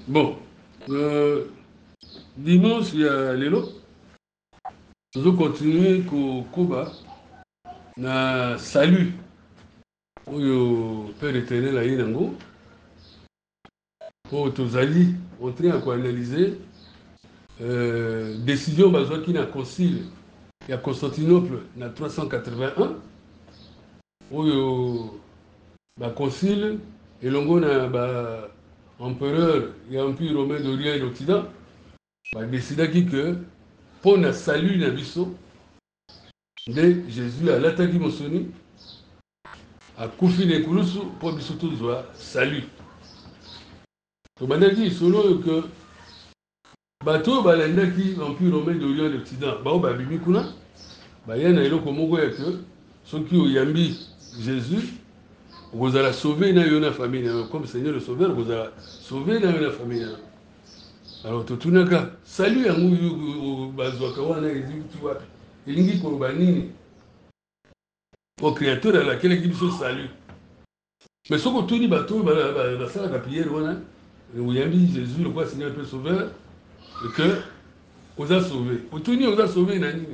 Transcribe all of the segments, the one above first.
Bon, dimanche, il y a l'élo. Nous allons continuer au Koba. Na salut. Oyo Père éternel a Yenango. Pour Tozali, on train à analyser décision basée qui na concile. Il y a Constantinople na 381. Oyo ba concile et longo na ba empereur et empire romain d'Orient et d'Occident. Ba décida qui que pour na salut na biso de Jésus à l'attaque mosoni à kufi les kulusu pour biso tozwa salut. Tobandaki solo que bato balandaki l'empire romain d'Orient et d'Occident. Bao babimi kuna baya na eloko moko ya que soki oyambi Jésus vous allez sauver na yona famille comme Seigneur le Sauveur vous allez sauver na yona famille. Alors totunaka salut yango bazwaka wana ezikuti wapi elingi koloba nini au créateur à laquelle il se salue. Mais ce que tu dis, bateau, la salle de prière, où il y a mis Jésus, le roi Seigneur peut sauver, et que vous a sauvé. Au tout vous a sauvé, Nani.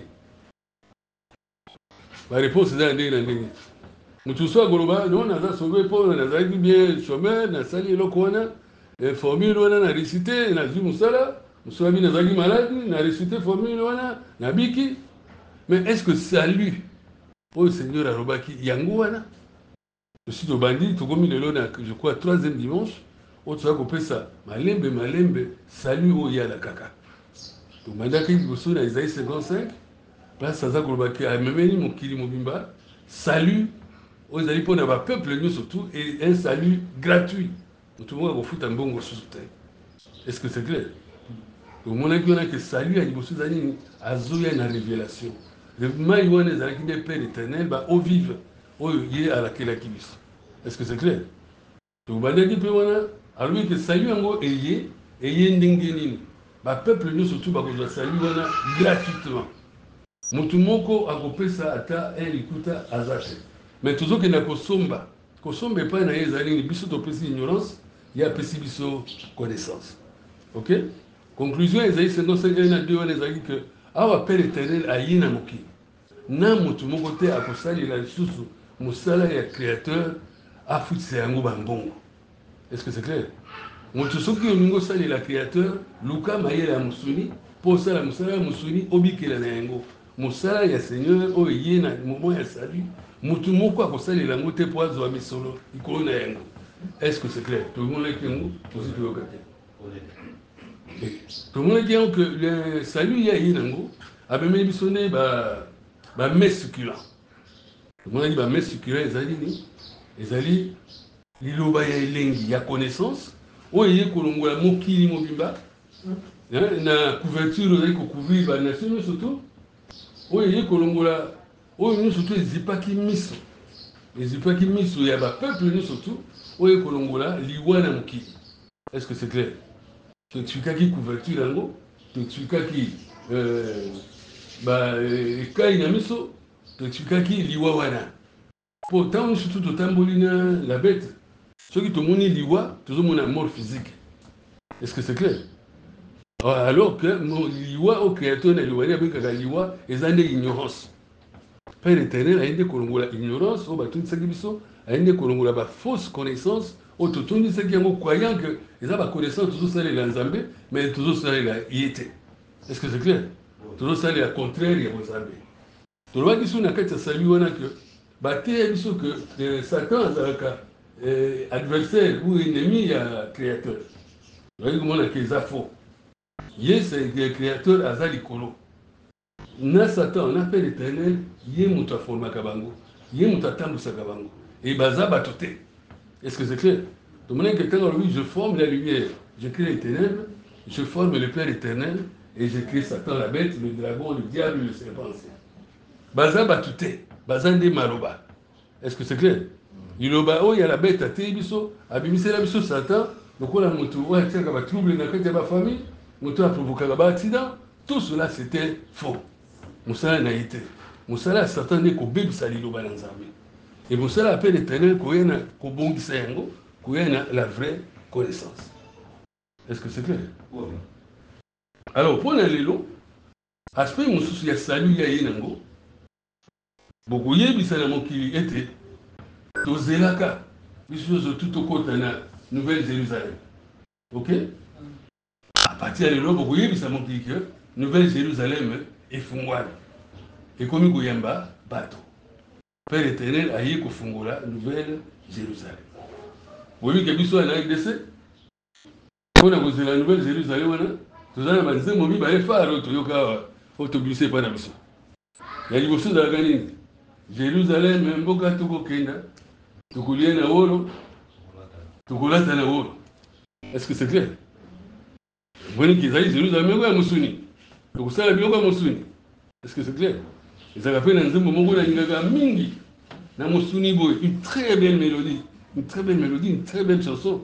La réponse est dans le nous tous sommes global, nous on a sauvé pour nous a bien chômeur, na sali le kona, et formule on a récité, na dit musala, musala bien na malade, na récité formule on na biki. Mais est-ce que salut au Seigneur a robaki yangoana? Je suis au bandit, tout comme il est là, je crois, troisième dimanche, où tu vas couper ça. Malembe, salut au Yala Kaka. Donc, maintenant qu'il y a Isaïe 55, place ça, Golbaki, a même mon Kili Mobimba, salut aux alliés pour n'avoir peuple, nous surtout, et un salut gratuit. Donc, tout le monde va foutre un bon sous terre. Est-ce que c'est clair? Donc, mon avis, on a que salut à Ibosu Zani, à Zoya, une révélation. Le maïwan est avec des pères éternels, au vivre, au yé à laquelle qui vit. Est-ce que c'est clair? Donc, bandaki pe wana alors que salut yango eye ndenge nini ba peuple nous surtout ba kozwa salut wana gratuitement mutu moko akopesa ata elikuta azate mais tozokenda kosomba epai na ye ezali nini biso topesi ignorance ye apesi biso connaissance. Ok, conclusion ezali 55 na 2 wana ezalaki que awa père éternel aye na mokili na mutu moko te akosalela lisusu mosala ya créateur afutisa yango bambongo. Est-ce que c'est clair? Moto soki olingo sali la créateur luka mayela musuni pour ça la musala musuni obikela na yango musala ya Seigneur o yé na moment ya salut mutu moko akosali la ngote po azwa misolo ikolo na yango. Est-ce que c'est clair? Tout le monde est yango aussi tout okate. Tout le monde est yango que le salut ya yé nango abemeli bisone ba mes succulent. Tout le monde dit ba mes succulent ezali ni ezali liloba ya elengi ya connaissance oye kolongola mokili mobimba na couverture oye kocouvrir ba nation surtout oye kolongola oye surtout ezipaki miso ya ba peuple surtout oye kolongola liwa na mokili. Est-ce que c'est clair? Totikaki couverture yango totikaki ba ekai na miso totikaki liwa wana pourtant surtout totamboli na la bête. Ceux qui ont monné liwa, tout le monde a mort physique. Est-ce que c'est clair? Alors que liwa au créateur na liwa avec la liwa, ils ont une ignorance. Père éternel a une kolongola ignorance, au bateau de Sagibiso, a une kolongola ba fausse connaissance, au tout le monde qui croyant que ils ont la connaissance toujours ça les Nzambé, mais toujours ça les yété. Est-ce que c'est clair? Toujours ça les contraire et Nzambé. Tout le monde qui sont na kati salut wana que baté biso que Satan azalaka adversaire ou ennemi à créateur. Vous voyez comment on a que ça faux. Yes, c'est créateur azali kolo. Na Satan, on appelle l'éternel, yé mouta forma kabango, yé mouta tambusa kabango. Et baza batoté. Est-ce que c'est clair? Donc maintenant que quand oui, je forme la lumière, je crée l'éternel, je forme le Père éternel, et je crée Satan, la bête, le dragon, le diable, le serpent. Baza batoté, baza nde maroba. Est-ce que c'est clair? Il y a la bête à Tébiso, à Bimisela Biso Satan, donc on a montré qu'il y a des troubles dans la famille, on a provoqué un accident. Tout cela c'était faux. Moussala n'a été. Moussala Satan n'est qu'au bébé salilo balanzamé. Et Moussala appelle l'éternel qu'on a la vraie connaissance. Est-ce que c'est clair? Alors, pour les lots, aspect mosusu ya salut ya yenango, beaucoup yebisa na mokili ete tozelaka biso tout au côté na Nouvelle-Jérusalem. OK? À partir de là, beaucoup yebisa mokili que Nouvelle-Jérusalem est fungwana. Et comme goyamba bato. Père éternel aye kofungula Nouvelle-Jérusalem. Oui, que biso na RDC. Pour kozela la Nouvelle-Jérusalem wana, tozana banzembo mibale faro toyoka autobusé pa na biso. Ya liboso za gani? Jérusalem mboka tukokenda, tukulie na wolo, tukulata na wolo. Est-ce que c'est clair? Boni kizali Jérusalem kwa musuni. Tukusala biloko musuni. Est-ce que c'est clair? Ezaka pe na nzembo moko na ngaka mingi na musuni boy, une très belle mélodie, une très belle mélodie, une très belle chanson.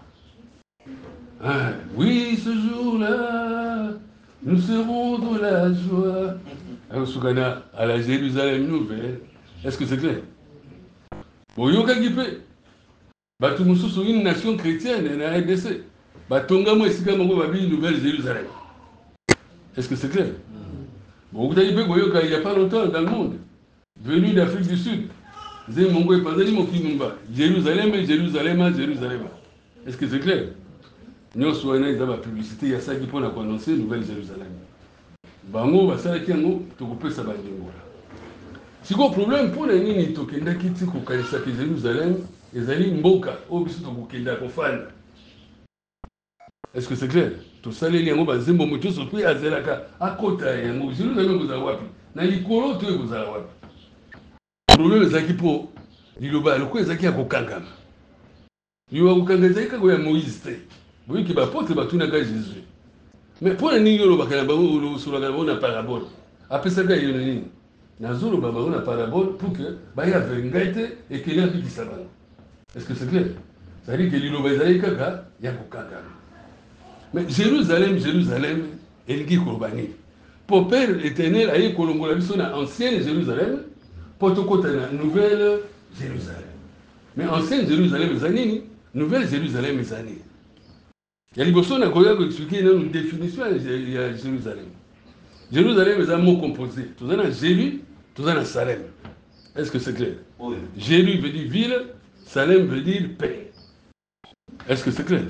Ah, oui, ce jour-là, nous serons de la joie. À la Jérusalem nouvelle. Est-ce que c'est clair? Bon, yoka gipe. Batu mususu une nation chrétienne na RDC. Batonga mo esika moko babi Nouvelle Jérusalem. Est-ce que c'est clair? Bon, vous avez vu il n'y a pas longtemps dans le monde, venu d'Afrique du Sud. Vous avez mongo et pandani mo kinumba. Jérusalem, Jérusalem, Jérusalem. Est-ce que c'est clair? Nous sommes dans la publicité, il y a ça qui peut annoncer Nouvelle-Jérusalem. Bango, basalaki yango, tokopesa bandingola. Si le problème pour les nini tokenda kiti kokanisa ke Jérusalem, ezali mboka, o biso tokokenda kofanda. Est-ce que c'est clair? To saleli yango bazembo moto so pe azelaka akota yango Jérusalem kozala wapi? Na likolo to kozala wapi? Problème ezaki po liloba loko ezaki ya kokangama. Liloba kokanga ezaki kako ya Moïse te. Oui, qui va porter Jésus. Mais pour les niños, on a parabole. Après ça, il y a une ligne. On a parabole pour que il y a une gaieté et qu'il y a un qui s'abonne. Est-ce que c'est clair? Ça veut dire que l'île Bazaï Kaka, il y a beaucoup de mais Jérusalem, Jérusalem, elle dit Korbani. Pour Père éternel, il y a une ancienne Jérusalem, pour tout côté la nouvelle Jérusalem. Mais ancienne Jérusalem, les années, nouvelle Jérusalem, les années. Il y a des personnes qui ont expliqué une définition de Jérusalem. Jérusalem est un mot composé. Tout ça, Jéru, tout ça, Salem. Est-ce que c'est clair? Oui. Jéru veut dire ville, Salem veut dire paix. Est-ce que c'est clair?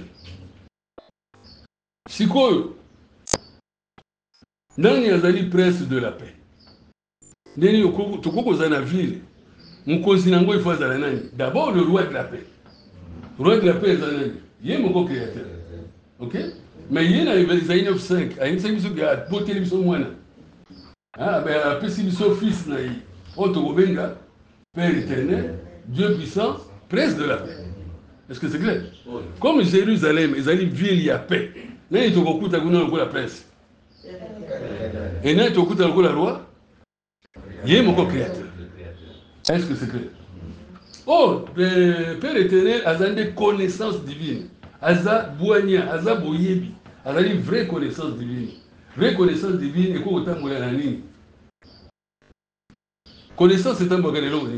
Si quoi, dans les prince de la paix, dans les ville, d'abord le roi de la paix. Le roi de la paix est il est mon créateur. OK? Mais il y a les 9-5, il y a une seule qui a porté les moines. Ah, ben, après, si son fils n'a pas Père éternel, Dieu puissant, prince de la paix. Est-ce que c'est clair? Oui. Comme Jérusalem, ils allaient ville, il y a paix. Là, il y a la prince. Et là, il y a la roi. Il y a mon créateur. Est-ce que c'est clair? Oh, Père éternel a des connaissances divines. Aza Bouania, Aza Boyebi, Aza une vraie connaissance divine. Vraie connaissance divine, et quoi autant mourir en ligne. Connaissance, c'est un bagage de l'eau.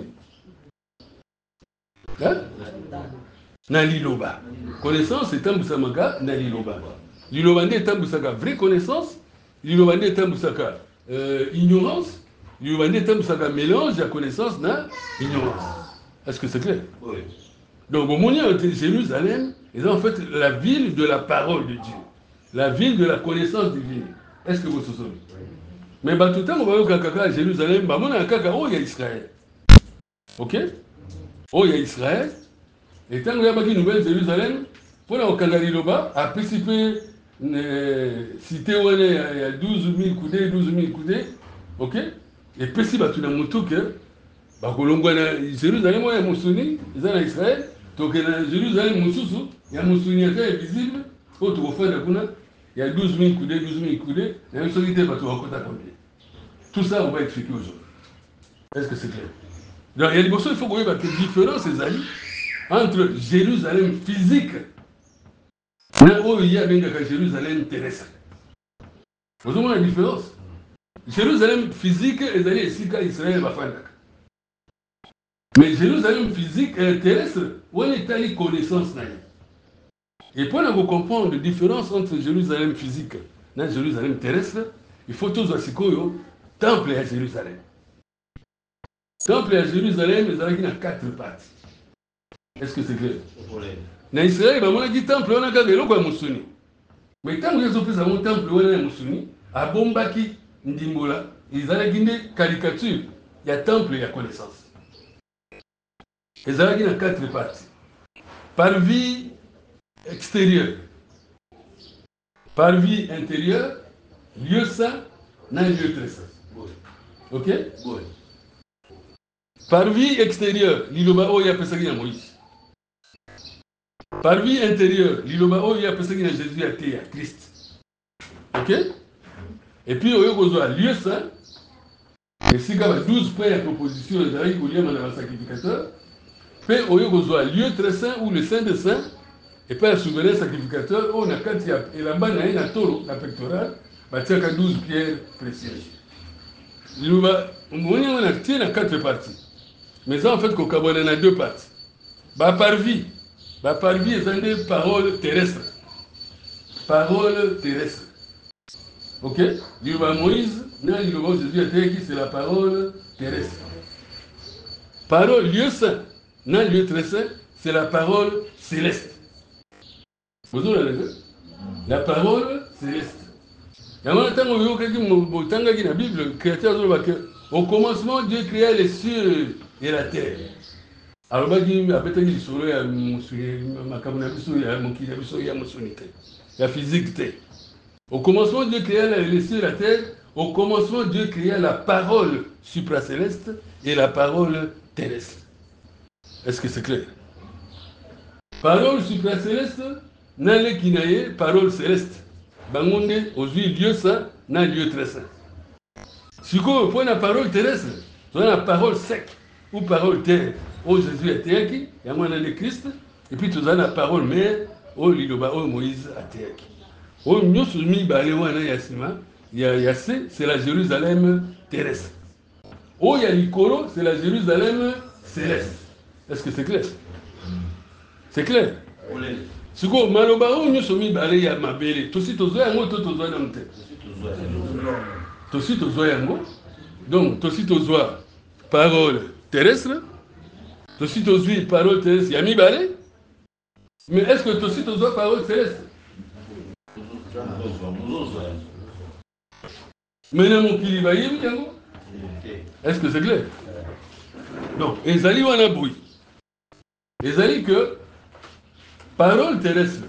Hein? Naliloba. Connaissance, c'est un bousamaga, Naliloba. Liloba est un bousaka vraie connaissance, Liloba est un bousaka ignorance, Liloba est un bousaka mélange de connaissance na ignorance. Est-ce que c'est clair? Oui. Donc, au moment de Jérusalem, ils ont en fait la ville de la parole de Dieu, la ville de la connaissance divine. Est-ce que vous vous souvenez? Mais tout le temps, on va voir à Jérusalem, il y a Israël. OK? Oh, il y a Israël. Et tant qu'il y a une nouvelle Jérusalem, pour la Okagaliloba, a participé, cité où il y a 12 000 coudées, 12 000 coudées. OK? Et puis, si tu as un mot que, Jérusalem, il y a Moussouni, ils sont en Israël. Donc, dans Jérusalem, il y a Moussouni qui est visible. Il y a 12 000 coudées, 12 000 coudées. Il y a une solité pour combien. Tout ça, on va expliquer aujourd'hui. Est-ce que c'est clair? Donc, il y a des personnes, il faut qu'on ait une différence, les amis, entre Jérusalem physique et il y a Jérusalem terrestre. Vous avez la différence? Jérusalem physique, les amis, ici, quand Israël va faire. Mais Jérusalem physique et terrestre, où est la connaissance? Et pour comprendre la différence entre Jérusalem physique et Jérusalem terrestre, il faut tous voir le temple à Jérusalem. Le temple à Jérusalem, il y a 4 parties. Est-ce que c'est clair? Dans Israël, il y a un temple, on a un Moussuni. Mais tant que les autres ont un temple, on a un Moussuni, à Bombaki, Ndimbola, ils ont une caricature. Il y a temple et il y a connaissance. Ils ont 4 parties. Parvis extérieur, parvis intérieur, lieu saint, non lieu très saint. Ok? Parvis extérieur, l'Iloba Oya Pesagina Moïse. Parvis intérieur, l'Iloba Oya Pesagina Jésus à Théa, Christ. Ok? Et puis, au lieu saint, et si il y a 12 points à proposition, il y a un sacrificateur. Puis, au lieu très saint ou le saint de saint, et puis le souverain sacrificateur, on a quand il y a, et là-bas, il y a un taureau, la pectorale, il y a 12 pierres précieuses. On a 4 parties. Mais ça, en fait, il y a 2 parties. Parvis, c'est des paroles terrestres. Paroles terrestres. Ok? L'Iloba Moïse, l'Iloba Jésus, c'est la parole terrestre. Parole lieu saint, lieu très saint, c'est la parole céleste. Vous avez la parole céleste. La Bible, au commencement, Dieu créa les cieux et la terre. Alors, la physique. Au commencement, Dieu créa les cieux et la terre. Au commencement, Dieu créa la parole supracéleste et la parole terrestre. Est-ce que c'est clair? Parole supracéleste, n'a le kinaye, parole céleste. Bangonde, aujourd'hui, Dieu saint, n'a Dieu très saint. Si vous prenez la parole terrestre, vous avez la parole sec ou parole terre. Oh Jésus est terre, il y a un Christ, et puis vous avez la parole mère, oh Liloba, oh Moïse est terre. Oh, nous sommes mis Baléwana Yassima, c'est la Jérusalem terrestre. Oh, il y a Nicolo, c'est la Jérusalem céleste. Est-ce que c'est clair? C'est clair? Si vous Maloba, nous sommes mis Baléya Mabélé, tout si tu as un mot, tout as un mot. Tout si tu as un mot. Donc, tout si tu as parole terrestre, tout si tu as parole terrestre, il y a mis Balé. Mais est-ce que tout si tu as parole céleste? Maintenant, mon kilibaïm, est-ce que c'est clair? Donc, Ezali wana boui. Ezali que parole terrestre.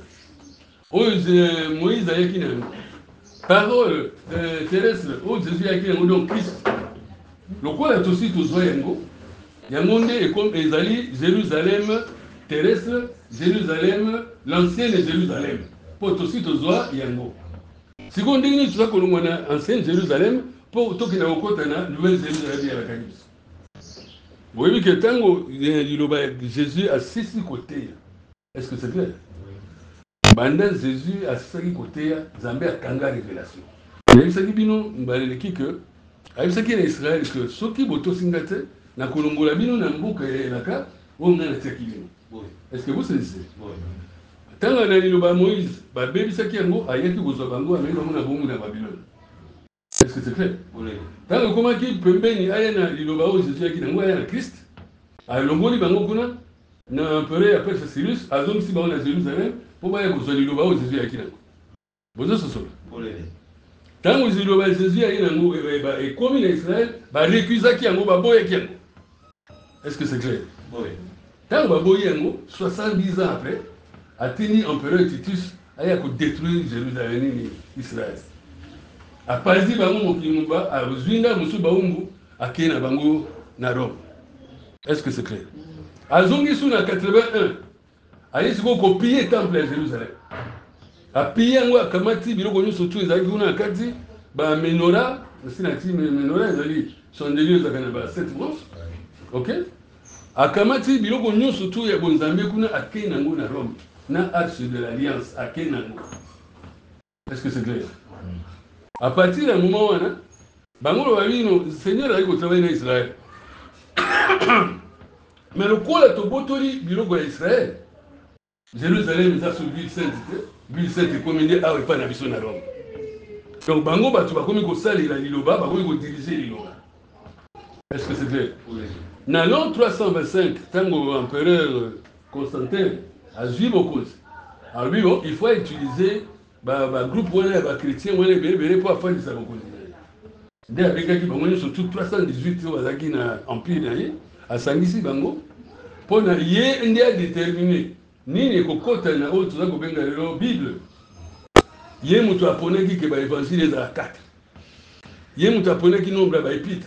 Moïse a yaki nango. Parole terrestre. Jésus a yaki nango donc Christ. Le quoi est aussi tout zoé yango. Yangonde est comme Ezali, Jérusalem terrestre, Jérusalem, l'ancienne Jérusalem. Pour aussi tout zoé yango. Si on dit que nous avons ancienne Jérusalem, pour tout qui n'a aucun nouvelle Jérusalem à la Canise. Vous voyez que tant que Jésus a 6 côtés. Est-ce que c'est clair? Pendant Jésus a 6 côtés, Zambé a Kanga révélation. Il y a une bino, il que, a une Israël que ceux qui votent Singate, na Kolongola bino na mbuka elaka, on a été bino. Est-ce que vous savez? Tant que Liloba Moïse, baby saki yango, ayaki bozwa bango amena mona bomu na Babylone. Est-ce que c'est clair? Tant que comment qui pembeni ayana Liloba o Jésus yaki nango ayana Christ, alongoli bango kuna na empereur après Cyrus, azom si bango na Jérusalem, pour ba bozwa Liloba o Jésus yaki nango. Bozo soso. Tant que Liloba Jésus yaki nango et comme en Israël, ba récusaki yango ba boyaki yango. Est-ce que c'est clair? Oui. Tant que ba boyaki yango 70 ans après, a tenu empereur Titus a détruire Jérusalem et Israël. A parti bango mokimba a Zwinda musu baumbu a kena bango na Rome. Est-ce que c'est clair? A zongi suna 81 a yesi ko copier temple à Jérusalem. A piller ngo akamati biloko nyoso tu ezali kuna kati ba menorah, sinati menorah ezali chandelier zakana ba 7 branches. OK? Akamati biloko nyoso tu ya bonzambe kuna a kena ngo na Rome. Na arche de l'alliance à Kenango. Est-ce que c'est clair? À partir d'un moment où le Seigneur a eu travailler en Israël. Mais le quoi est au Botoli, Biloko Israël. Jérusalem eza sur ville sainte ekomi nde awa epai na biso na Rome. Donc bango bato bakomi kosalela liloba bakomi kodiriger liloba. Est-ce que c'est clair? Na l'an 325 tango empereur Constantin azwi bokonzi alobi bo il faut utiliser groupe wana ya chrétien wana ebele mpo afandisa bokonzi na ye nde abengaki bango nyonso tout 318 oyo bazalaki na empire na ye asangisi bango mpo na ye nde adétermine nini ekokota na oyo toza kobenga lelo bible. Ye moto aponaki ke baévangile ezala 4, ye moto aponaki nombre ya baépître,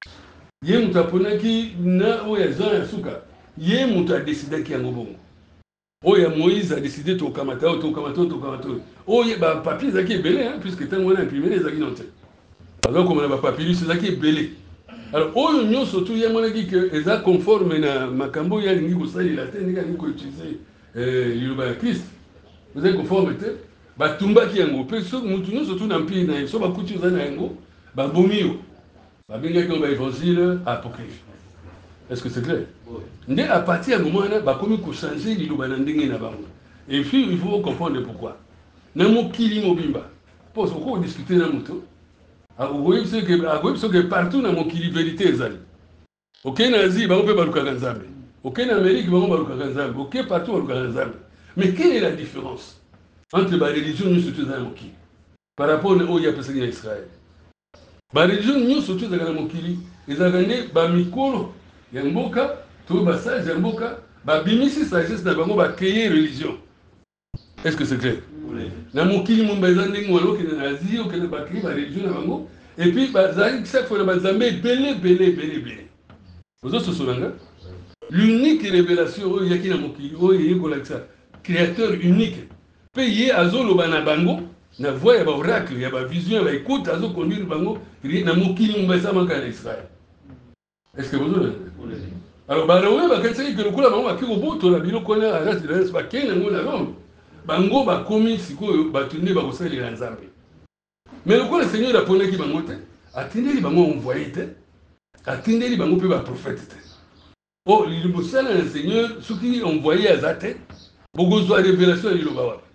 ye moto aponaki na oyo ya Jean ya suka, ye moto adesidaki yango bongo. Oyo ya Moïse adeside tokamata oyo oyo bapapier ezalaki ebele puisque ntango wana imprimé ezalaki non te baza komona bapapirus ezalaki ebele. Alors oyo nyonso tu ye monaki ke eza conforme na makambo oyo alingi kosalela te ndenge alingi koutilize liloba ya Christ, eza conforme te batumbaki yango mpe so mutu nyonso tu na mpire na ye so bakuti oza na yango babomi yo babengaki yango baévangile apocryphe. Est-ce que c'est clair? Nde à partir ya moment wana bakomi kochanger liloba na ndenge na bango. Et puis il faut comprendre pourquoi na mokili mobimba mpo soko odiscute na moto akokoyi biso ke partout na mokili vérité ezali. Okei na Asie bango mpe balukaka nzambe, okei na Amérique bango balukaka nzambe, okei partout balukaka nzambe. Mais quelle est la différence entre les religions nyonso tu eza na mokili par rapport na oyo apesaki na Israël? Religion nyonso tu ezalaka na mokili ezalaka nde bamikolo ya mboka to basage ya mboka babimisi sagesse na bango bakeye religion. Est-ce que c'est clair? Na mokili momba eza ndenge wana okende na Asie okende bakeye bareligion na bango et puis bazalaki chaque fois na banzambe ebele. Ozososolanga l'unique révélation oyo eyaki na mokili oyo eyei kolakisa créateur unique mpe ye azoloba na bango na voix ya baoracle ya bavision ya baécoute azoconduire bango na mokili momba esamaka na Israël. Est-ce que vous avez? Alors barowe bakatisaki ke lokola bango baki kobotola biloko wana agasi na yesu bakei nango na Rome bango bakomi sikoyo bato nde bakosalela nzambe. Mais lokola Seigneur aponaki bango te atindeli bango envoyé te atindeli bango mpe baprofete te. O libosala na Seigneur soki envoyé aza te bokozwa révélation ya liloba wapi?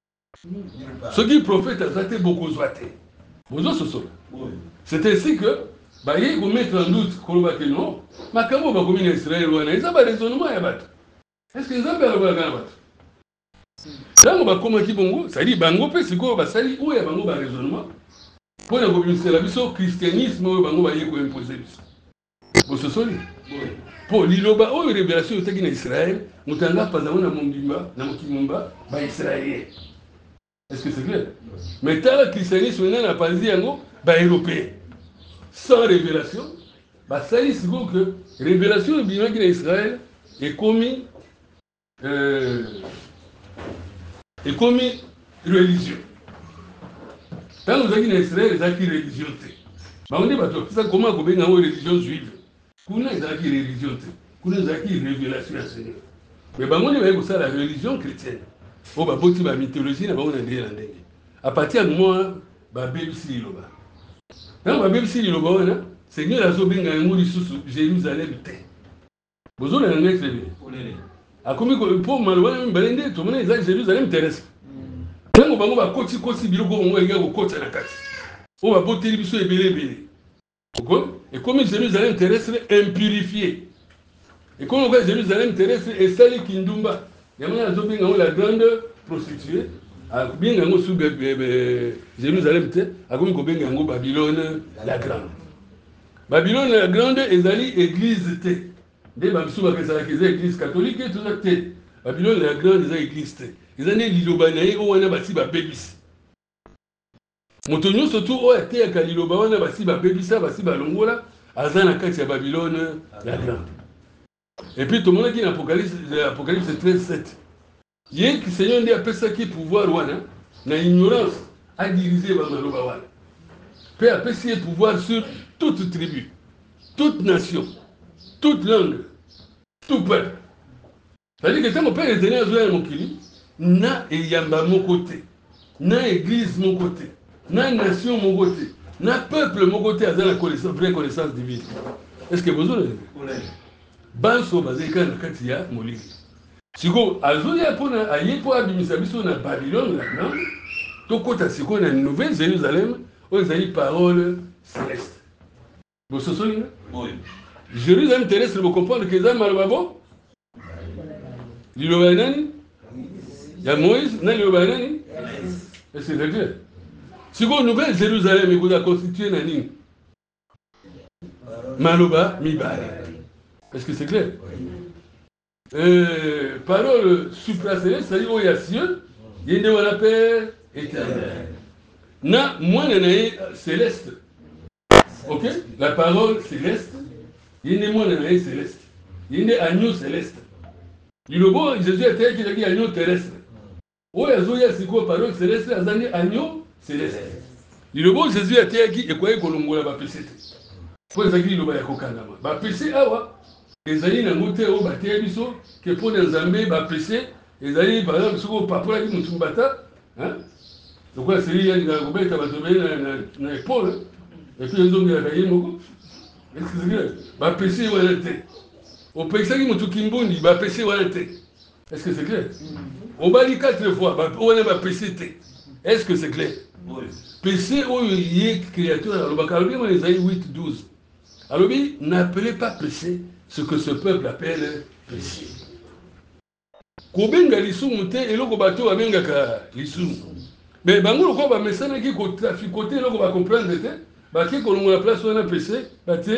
Soki prophète aza te bokozwa te bozososola. C'est ainsi que baye komettre en doute koloba ke non makambo bakomi na Israël wana eza baraisonnement ya bato. Est-ce que nzambe alobalaka na bato? Ntango bakomaki bongo c'est-à-dire bango mpe sikoyo basali oyo ya bango baraisonnement mpo na kobimisela biso christianisme oyo bango baye koimpose biso. Bososoli mpo liloba oyo révélation otaki na Israël moto anga pazango na mokili momba baisraélien. Est-ce que c'est clair? Mais tala christianisme nani apanzi yango baeuropéen sans révélation basali sikoyo ke révélation ebimaki na Israël ekomi religion. Ntango ozalaki na Israël ezalaki religion te bango nde bato bapesa koma kobenga yango religion juive. Kuna ezalaki religion te kuna ezalaki révélation ya Seigneur. Mais bango nde baye kosala religion chrétienne oyo baboti bamythologie na bango na ndenge na ndenge à partir ya moment babebisi liloba. Ntango babebisi liloba wana Seigneur azobenga yango lisusu Jérusalem te. Bozolanda ngai très bien. Akomi mpo maloba na mibale nde tomona eza Jérusalem terrestre. Ntango bango bakoti biloko bango elingi kokota na kati oyo baboteli biso ebele ekomi Jérusalem terrestre impurifié. Ekomi lokola Jérusalem terrestre esali kindumba yango azobenga yango la grande prostituée akobenga yango su Jérusalem te akomi kobenga yango Babylone la grande. Babylone la grande ezali église te nde bamisu bakesaka eza église catholique toza te. Babylone la grande eza église te eza nde liloba na ye oyo wana basi babebisi. Moto nyonso tu oyo ateyaka liloba wana basi babebisa basi balongola aza na kati ya Babylone la grande. Et puis tomonaki na Apocalypse 13:7 ye Seigneur nde apesaki pouvoir wana na ignorance adirige bamaloba wana mpe apesi ye pouvoir sur toute tribu, toute nation, toute langue, tout peuple. C'est-à-dire que ntango Père Éternel azoya na mokili na eyamba moko te na église moko te na nation moko te na peuple moko te aza na vraie connaissance divine. Est-ce que bozolanda banso bazali kaka na kati ya molili siko azoya pona ayepo abimisa biso na Babylone là to kota siko na Nouvelle Jérusalem o ezali parole céleste bo sosoli oui Jérusalem terrestre vous comprendre que ça malbabo liloba nani ya Moïse na liloba nani est-ce que c'est clair siko Nouvelle Jérusalem ikoza constituer na nini maloba mibale est-ce que c'est clair parole supracéleste, c'est-à-dire où il y a ciel, il y a la paix éternelle. Na moi céleste. Ok? La parole céleste, il y a moi céleste. Il y a agneau céleste. Il y a Jésus a dit agneau terrestre. Où il y a quoi parole céleste, il y a agneau céleste. Il y a Jésus a dit et quoi que va péché. Pour ça qu'il y a kokandama. Ba péché awa. Ezali na ngote o bateya biso ke pona nzambe ba péché ezali par exemple soko papola ki mutu mbata hein donc là c'est il y a ngobeta ba tobé na épaule et puis nzongi la kaye moko est-ce que c'est vrai ba péché wala te o péché ki mutu kimbundi ba péché wala te est-ce que c'est clair on va dire 4 fois ba on ba péché te est-ce que c'est clair oui péché o yé créature alors ba kalbi mo ezali 8:12 alors bi n'appelez pas péché ce que ce peuple appelle péché. Kobenga lisumu te eloko bato abengaka lisumu. Mais bango loko ba mesana ki ko traficoter eloko ba comprendre te, ba ki ko la place on a péché, ba te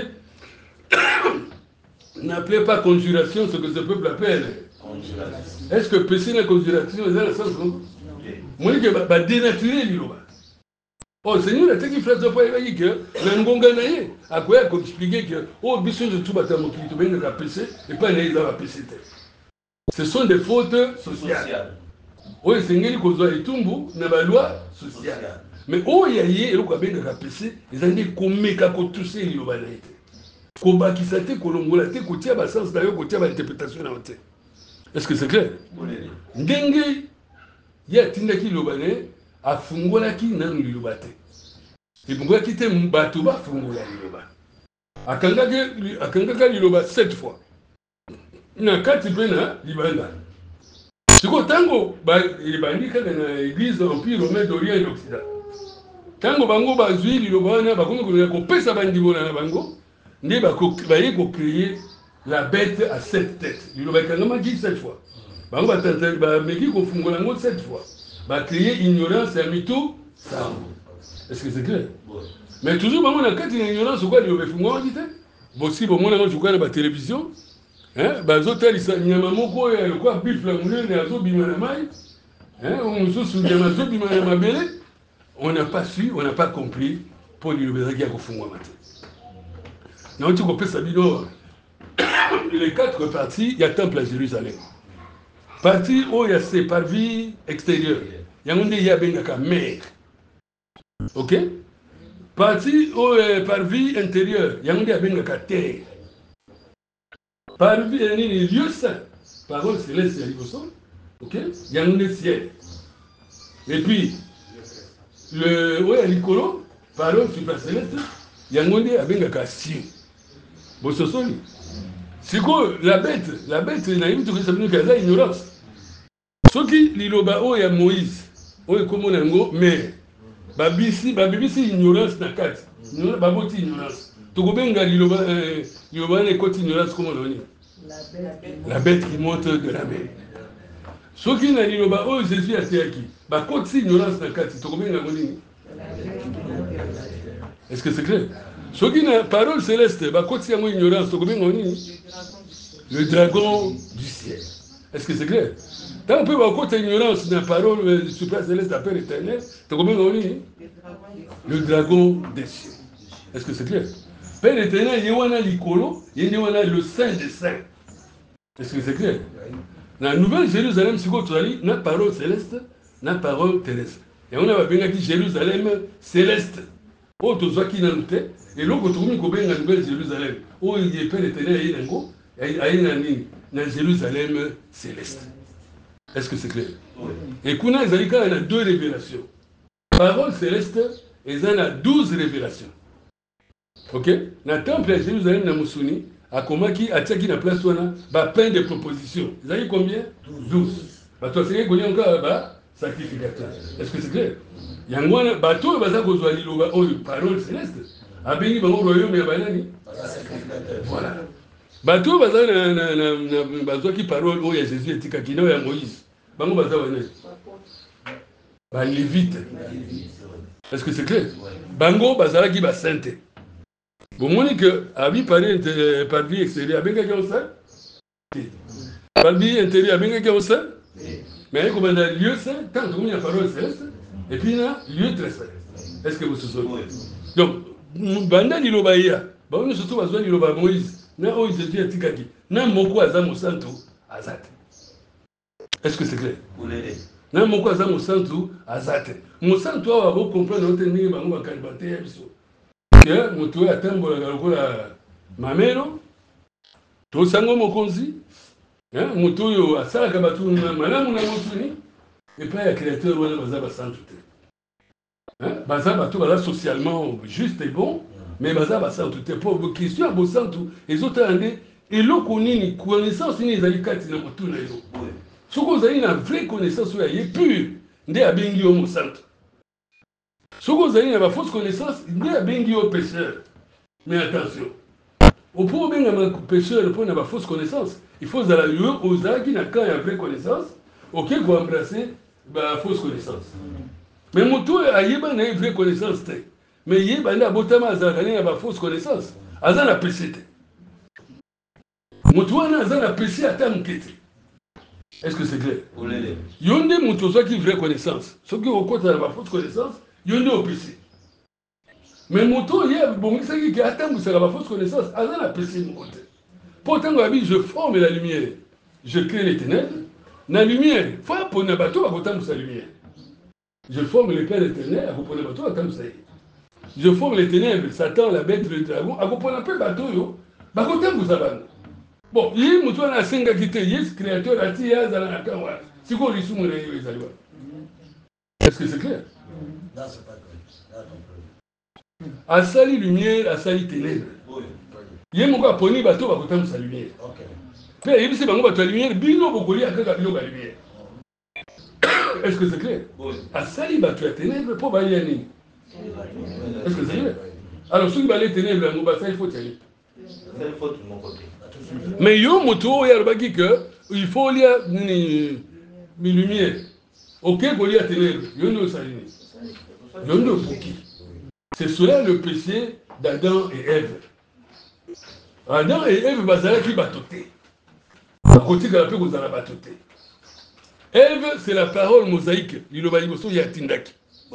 n'appelez pas conjuration ce que ce peuple appelle conjuration. Est-ce que péché na conjuration c'est le sens non? Moi que ba dénaturer liloba. Oh Seigneur, tu qui fait ça pour évaluer que l'angonga naie a quoi expliquer que oh biso de tout batamo qui te vient de péché et pas naie dans la péché. Ce sont des fautes sociales. Oh Seigneur ko zo etumbu na ba loi sociale. Mais oh yaye eloko abenga ka péché, ezandi komeka ko toucher liloba naie. Ko bakisa te ko longola te ko tia ba sens na yo ko tia ba interprétation na te. Est-ce que c'est clair? Ndenge ya tindaki liloba naie afungolaki nanu liloba te ebungaki te bato bafungola liloba akangaka liloba 7 fois na kati mpe na libanda siko ntango ebandi kaka na église empire romain d'orient et d'occident ntango bango bazwi liloba wana bakomi kolonga kopesa bandimona na bango nde baye kocréer la bête à 7 têtes liloba ekangamaki 7 fois bango bameki kofungola yango 7 fois va créer ignorance à mitou ça. Est-ce que c'est clair? Mais toujours bon on a quand ignorance quoi il veut fumeur dit bon si bon on a joué à la télévision hein bazo tali ça nyama moko ya quoi bif la munene azo bimana mai hein on se souvient azo bimana mabele on n'a pas su on n'a pas compris pour lui le qui a fumeur matin. Non tu comprends ça bino les 4 parties il y a temple à Jérusalem. Partie où il y a ces parvis extérieurs. Il y a un des yabengaka mer. Ok? Partie où il y a parvis intérieur. Il y a un des yabengaka terre. Parvis, il y a un lieu saint. Parole céleste, il y a un ok? Il y a un des ciel. Et puis, où il y a l'icolo, parole super céleste, il y a un des yabengaka ciel. Bon, ce sont c'est quoi la bête, il y a une chose qui s'appelle ignorance. Ce qui liloba o ya Moïse, o comme nango mais babisi ignorance na kati. Ignorance baboti ignorance. To gobenga liloba ne koti ignorance comme on dit. La bête qui monte de la mer. Ce qui na liloba o Jésus a tiaki, ba koti ignorance na kati, to gobenga ngoni. Est-ce que c'est clair? Ce qui na parole céleste, ba koti yango ignorance, to gobenga ngoni. Le dragon du ciel. Est-ce que c'est clair? Tant peu à côté ignorance de la parole super céleste à Père éternel, tu comprends le dragon des cieux. Est-ce que c'est clair? Père éternel, il y a l'icolo, il y a le saint des saints. Est-ce que c'est clair? Dans la Nouvelle Jérusalem, c'est quoi tu as dit? La parole céleste, la parole terrestre. Et on a bien dit Jérusalem céleste. Oh, tu vois qui n'a noté. Et l'autre, tu vois qu'on a la Nouvelle Jérusalem. Oh, il y a Père éternel, il y a un go. Dans Jérusalem céleste. Est-ce que c'est clair? Oui. Et Kuna Zalika a 2 révélations. Parole céleste, et il a 12 révélations. Ok? Dans le temple de Jérusalem, dans Moussuni, akomaki atiaki na place wana bapain de proposition ezalaki combien 12 bato asengeli kolia encore basacrificateur. Est-ce que c'est clair? yango wana bato oyo baza kozwa liloba oyo parole céleste abengi bango royaume ya banani. Voilà. bato oyo baza bazwaki parole oyo ya Jésus etikaki na oyo ya Moïse bango baza banani balévite. Est-ce que c'est clair? Bango bazalaki basante. Bomoni que abi par vie extérieure abengaki au sein. Par vie intérieure abengaki au sein. Mais comme dans lieu saint, tant que il y a parole céleste et puis là lieu très saint. Est-ce que vous se souvenez? Donc banda liloba ya, ba on surtout bazwa liloba Moïse, na o Jésus etikaki. Na moko aza mosantu azate. Est-ce que c'est clair? Na moko aza mosantu azate. Mosantu awa bo comprendre ote ndenge bango bakalibate ya biso. Que moto atambola lokola mamelo to sango mokonzi moto yo asalaka batu malamu na motuni et pas ya créateur wana baza basantu te. Baza batu baza socialement juste et bon mais baza basantu te pour question ya bosantu ezotande eloko nini connaissance nini ezali kati na motu na yo. Soko ozali na vraie connaissance oyo ye pure nde abengi yo mosantu. Soko ozali na ba fausse connaissance nde abengi yo pécheur. Mais attention, au point benga ma pécheur pour na ba fausse connaissance, il faut zala yo ozaki na quand ya vraie connaissance, OK ko embrasser ba fausse connaissance. Mais moto ayeba na vraie connaissance te. Mais yeba na botama azala na ba fausse connaissance, azana péché te. Moto na azana péché ata mkete. Est-ce que c'est clair? Yonde moto qui vraie connaissance. Ce qui au côté de la fausse connaissance, yonde au péché. Mais moto hier bon qui qui attend que ça la fausse connaissance, azana la péché mon côté. Pourtant je forme la lumière. Je crée les ténèbres. La lumière, faut pour na bateau à côté de sa lumière. Je forme les pères éternels à côté de bateau à côté de ça. Je forme les ténèbres, Satan, la bête, le dragon à côté de peu bateau yo, à côté de ça. Bon, il y a un singa qui est créateur à Tia dans la Kawa. C'est quoi les sous Est-ce que c'est clair? Non, c'est pas clair. À sali lumière, à sali ténèbres. Il y a un poni bateau à côté de sa lumière. Puis il y a un lumière, bino bokoli à côté de la lumière. Est-ce que c'est clair? À sali bateau à ténèbres pour bailler. Est-ce que c'est clair? Alors, ceux qui baillent ténèbres, il faut tirer. C'est faute de mon côté. Mais yo moto ya baki que il faut lire ni lumière. OK pour lire ténèbres. Yo no salini. Yo no buki. C'est cela le péché d'Adam et Ève. Adam et Ève bazala ki batoté. À côté de la paix bazala batoté. Ève c'est la parole mosaïque. Liloba liboso ya tindaki.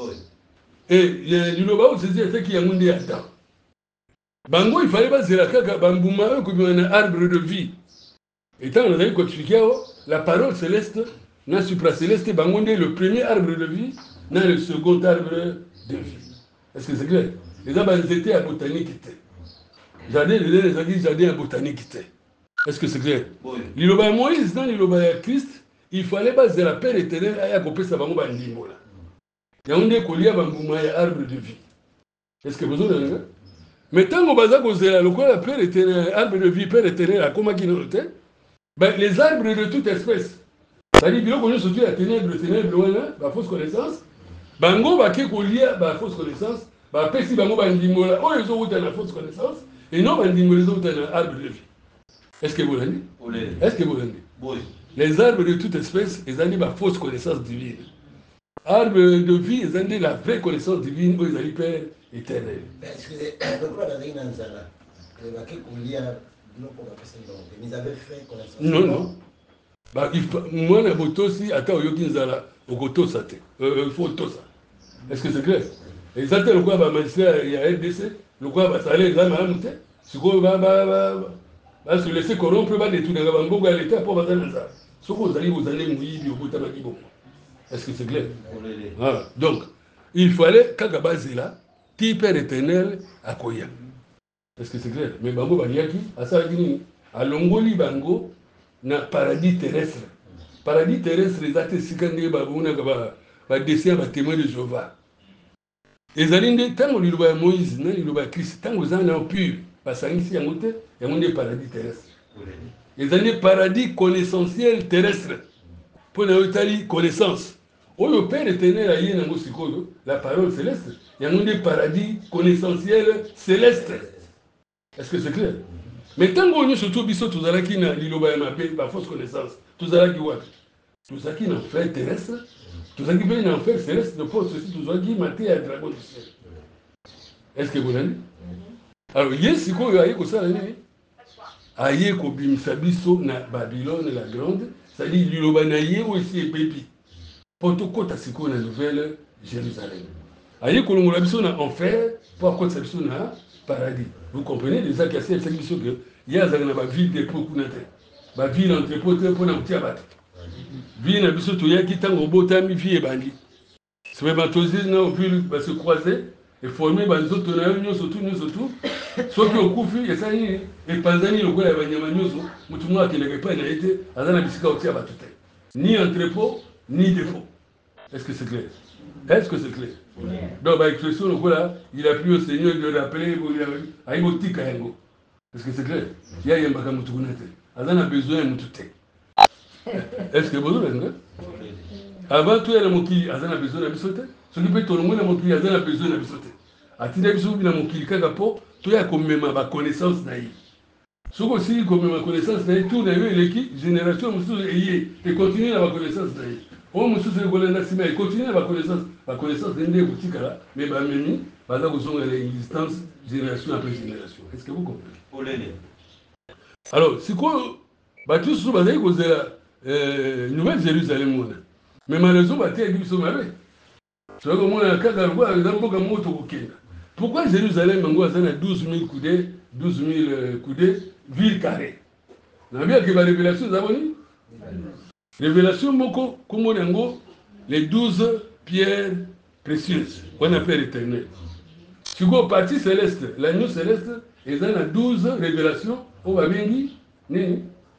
Et liloba c'est qui a mondé Adam. Bango il fallait pas zela kaka bambuma ko bi na arbre de vie. Étant on a eu expliqué la parole céleste na supracéleste bango est le premier arbre de vie, na le second arbre de vie. Est-ce que c'est clair? Les arbres étaient à botanique était. Jardin les agis jardin à botanique était. Est-ce que c'est clair? Liloba Moïse dans liloba Christ, il fallait pas zela père éternel aya kopé sa bango bandimo là. Ya onde ko lia bambuma ya arbre de vie. Est-ce que vous avez mais tant qu'on baza kozela lokola père éternel arbre de vie père éternel a comment qui note ben les arbres de toute espèce c'est-à-dire biloko nyonso tu ya ténèbres wana ba fausse connaissance bango bake kolia ba fausse connaissance ba pesi bango bandimola oyo ezouta na fausse connaissance et non bandimola ezouta na arbre de vie. Est-ce que vous l'avez? Est-ce que vous l'avez? Les arbres de toute espèce ils ont ba fausse connaissance divine. Arbre de vie ils ont la vraie connaissance divine où ils ont père éternel. Excusez, pourquoi la reine Anzala, ils avaient fait connaissance? Non, non. Bah, moi, je suis aussi, attends, il y a il faut tout ça. Est-ce que c'est clair? Et ça, c'est le quoi, il y a LDC, le quoi, ça allait, ça m'a monté. Ce qu'on va se laisser corrompre, va détourner la banque à l'État pour faire ça. Ce que vous allez mouiller, au bout de la bon. Est-ce que c'est clair? Voilà. Donc, il fallait, quand il là, qui père éternel à Koya. Est-ce que c'est clair? Mais bango baliaki asali à longoli bango na paradis terrestre. Paradis terrestre ezate sikande babuna ba dessin ba témoin de Jéhovah. Ezali nde tango liloba Moïse na liloba Christ tango zana pur. basangisi yango te yango nde paradis terrestre ezali nde paradis connaissentiel terrestre mpo na yo etali connaissance oyo père éternel aye nango sikoyo la parole céleste yango nde paradis connaissentiel céleste. Est-ce que c'est clair? Mais ntango oyo nyonso to biso tozalaki na liloba ya mabe bafausse connaissance tozalaki wapi? Tozalaki na enfer terrestre tozalaki mpe na enfer céleste de poste aussi tozalaki mate ya dragon du ciel. Est-ce que vous l'avez? Alors ye sikoyo aye kosala nini? Aye kobimisa biso na Babylone la grande, c'est-à-dire liloba na ye oyo esi ebebi mpo tokota sikoyo na nouvelle Jérusalem. Aye kolongola biso na enfer mpo akotisa biso na paradis. Vous comprenez déjà qu'il y a cette question que il y a une ville dépôt kuna te. Ba ville entrepôt te pour na mutia bato. Ville na biso to ya kitango botami vie bandi. C'est pas tozi na puis va se croiser et former ba nzoto na yo surtout soki okufi esani e panzani lokola ya banyama nyoso mutu mwa keleke pa na été azana bisika otia bato te. Ni entrepôt ni dépôt. Est-ce que c'est clair? Est-ce que c'est clair? Donc, bah, l'expression, il a plu au Seigneur de rappeler, est-ce que c'est clair? Il y a un bakamutukunete. Azan a besoin de mutute. Est-ce que vous avez besoin? Avant tout, il y a un mokili, Azan a besoin de bisote. Ce qui peut tout le monde, il Azan a besoin de bisote. A tine biso, il y a un mokili, kagapo, tout y a comme même ma connaissance naïe. Ce aussi, comme ma connaissance naïe, tout n'a eu l'équipe, génération, et continue à ma connaissance naïe. On me soutient et continue à ma connaissance des boutiques là, mais bah même, pendant que vous avez l'existence génération après génération. Est-ce que vous comprenez? Alors, c'est quoi? Bah tout ce que vous avez Nouvelle Jérusalem, mais malheureusement, bah t'es dit sur ma vie. Tu vois comment on a quatre fois, par exemple, comme moto au Kenya. Pourquoi Jérusalem, en gros, ça a 12 000 coudées, 12 000 coudées, ville carrée. On a bien que la révélation, vous avez dit? Révélation Moko, comme on a les 12 pierres précieuses, qu'on appelle éternelles. Si vous partie céleste, l'agneau céleste, et dans la 12 révélations, on va bien dire, les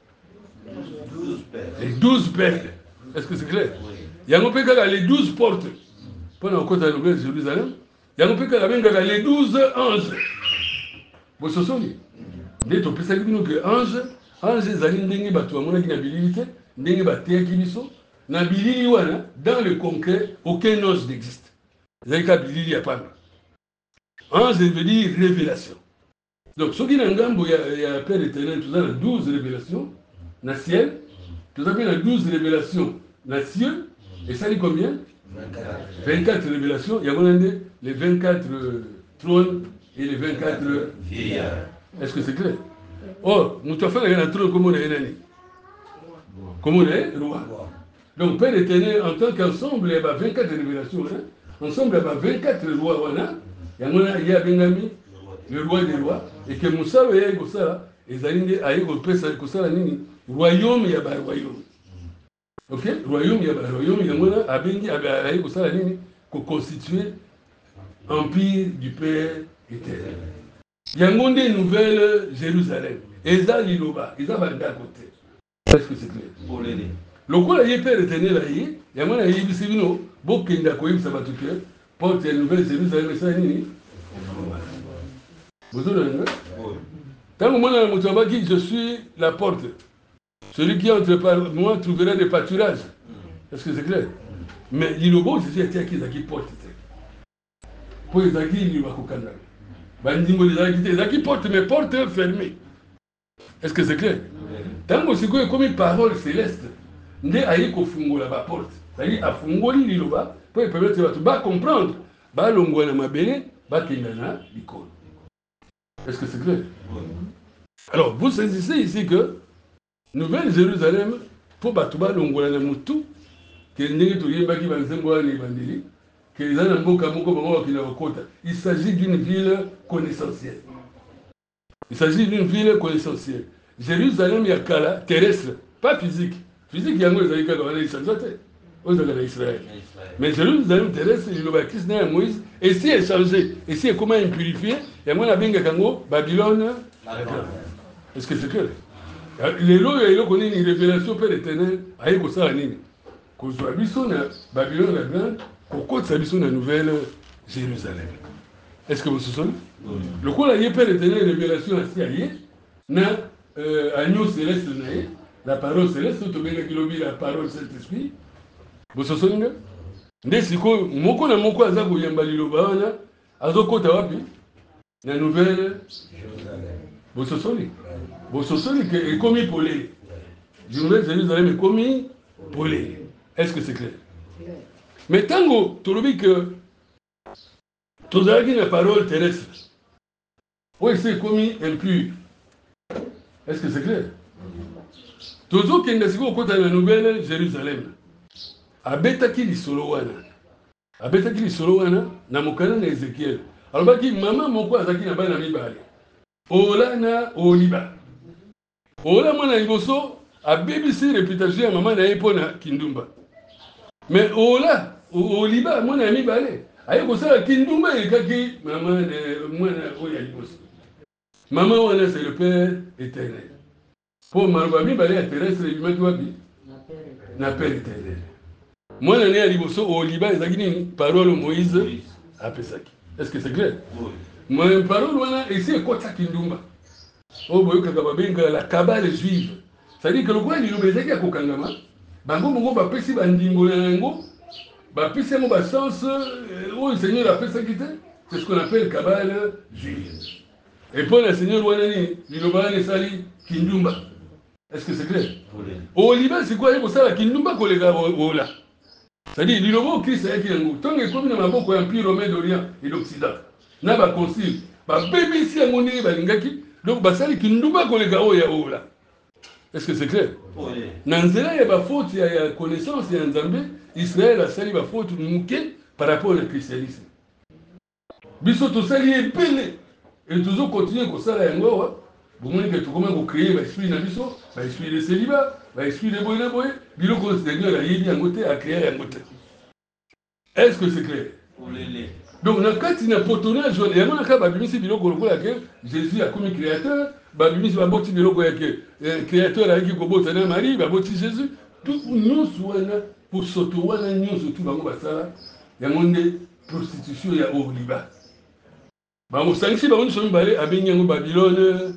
12 perles. Est-ce que c'est clair? Il y a un peu les 12 portes. Pendant qu'on a nouvelle Jérusalem, il y a un peu les 12 anges. Vous vous souvenez? Dès que vous savez que anges, ils allaient dire que vous avez une ndenge bateki biso na bilili wana dans le concret aucun ange n'existe. Zalika bilili ya pamba. Ange veut dire révélation. Donc ce qui na ngambo ya Père éternel tout ça 12 révélations na ciel, tout ça na 12 révélations na ciel et ça dit combien? 24 révélations, il y a les 24 trônes et les 24 vieillards. Est-ce que c'est clair? Oh, nous t'avons fait un trône comme on est nani. Comme on est roi. Donc, Père éternel, en tant qu'ensemble, il y a 24 révélations. Hein? Ensemble, il y a 24 rois. Il y a Bengami, le roi des rois. Et que Moussa, il y a ça. Et Zalinde, il y a royaume, il y a un royaume. Ok? Royaume, il y a un royaume. Il y a ça, pour constituer empire du Père éternel. Il y a une nouvelle Jérusalem. Et ça, Liloba. Et ça va d'un côté. Est-ce que c'est clair? Le coup, il y a Père éternel, il y a un Yébissino, Bokenda, Koyim Sabatuke, porte une nouvelle Jérusalem, et ça, vous avez tant que moi, je suis la porte. Celui qui entre par moi trouvera des pâturages. Est-ce que c'est clair? Mais Lilobo, je suis qui porte. Pour les acquis, il va Kokanda. Bandingo, les acquis portent, mais portes fermées. Est-ce que c'est clair? Tant que c'est comme une parole céleste, ne aille qu'au fungo la porte. C'est-à-dire, à fungo liloba, pour permettre à comprendre, bah l'ongouana mabene, bah kendana l'icône. Est-ce que c'est clair? Alors, vous saisissez ici que Nouvelle Jérusalem, pour batouba l'ongouana moutou, que n'est to yembaki banzemboa ni bandeli, que les gens mboka moko bango qui na okota. Il s'agit d'une ville connaissentielle. Il s'agit d'une ville connaissentielle. Jérusalem ya kala terrestre, pas physique. Physique yango ezali kaka wana isangate. Ozaka na Israël. Mais Jérusalem terrestre, il va Christ na Moïse, et si est changé, et si est comment impurifié, yango na benga kango Babylone. Est-ce que c'est clair? Les lois et les connaît une révélation Père éternel, aïe ko ça nini. Ko zo biso na Babylone la grande, ko ko sa biso na nouvelle Jérusalem. Est-ce que vous souvenez? Le coup là, il peut retenir révélation à Siaye, na agneau céleste naé, la parole céleste, tout bien que la parole Saint-Esprit. Vous souvenez? Nde siko moko na moko aza koyamba liloba wana azokota wapi na nouvelle bososoli bososoli ke ekomi polele nouvelle Jérusalem ekomi polele. Est-ce que c'est clair? Mais tango tolobi que tozalaki na parole terrestre oyo esi ekomi impur. Est-ce que c'est clair? Tozokende siko okota na nouvelle Jérusalem abetaki lisolo wana na mokanda na Ezekiel alobaki mama moko azaki na bana mibale Ola na Oliba. Ola mwana liboso abebisi réputation ya mama na ye mpo na kindumba, mais Ola Oliba mwana ya mibale aye kosala kindumba ekaki mama mwana oyo ya liboso. Mama wana c'est le Père éternel. Po maloba mibale ya terrestre ebimaki wapi na Père éternel. Mwana ne ya liboso Oliba ezaki nini parole Moïse apesaki. Est-ce que c'est clair? Oui. Parole wana esi ekotaki ndumba oyo boyokaka babenga la cabale juive. C'est-à-dire que lokola liloba ezaki ya kokangama bango mongo bapesi bandimbola na yango bapesi yango basens oyo Seigneur apesaki te. C'est ce qu'on appelle cabale juive. Et pour le Seigneur wana nini liloba wana esali kindumba. Est-ce que c'est clair? Oliba c'est quoi ekosala kindumba koleka ola. C'est-à-dire, l'Ilobo Christ est un tant que comme nous avons empire romain d'Orient et d'Occident, n'a pas concile, pas bébé si à mon nez, donc basali qui nous bat les gars ya ola. Est-ce que c'est clair? Nanzela ya ba faute ya connaissance ya Nzambe, Israël a sali ba faute mouké par rapport au christianisme. Biso to sali epele et toujours continuer ko sala yango. Vous voyez que tout comment créer l'esprit na biso, l'esprit de célibat, l'esprit de boy, bilo ko Seigneur a yébi en côté à créer en côté. Est-ce que c'est clair? Donc na kati na potonnage il y a mon ka babimisi bilo ko lokola ke Jésus a comme créateur, babimisi ba boti bilo ko yake créateur a ki ko bota na Marie, ba boti Jésus, tout nous soana pour soto wana nous surtout bango basala ya monde prostitution ya Oliba. Ba mo sangisi ba on so mbale abenyango Babylone.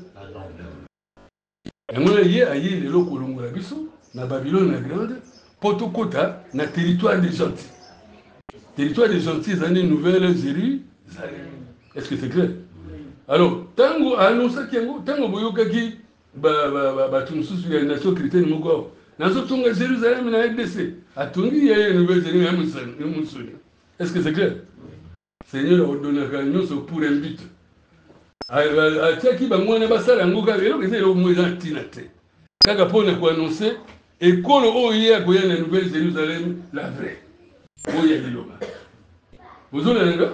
Et moi, il y a les locaux longola biso, na Babylone la grande, potokota na territoire des gentils. Territoire des gentils, c'est une nouvelle Jérusalem. Est-ce que c'est clair? Alors, tango annonça kiango, tango boyoka ki ba tunsusu ya nation chrétienne moko. Nazo tonga Jérusalem na RDC. Atongi ya une nouvelle Jérusalem ya Musoni. Est-ce que c'est clair? Seigneur a ordonné à nous pour un but. Atiaki bamwana basala ngoka lelo ezelo mweza tinate kaka pona ko annoncer ekolo oyo ya koya na nouvelle Jérusalem la vraie oyo liloba bozona lenga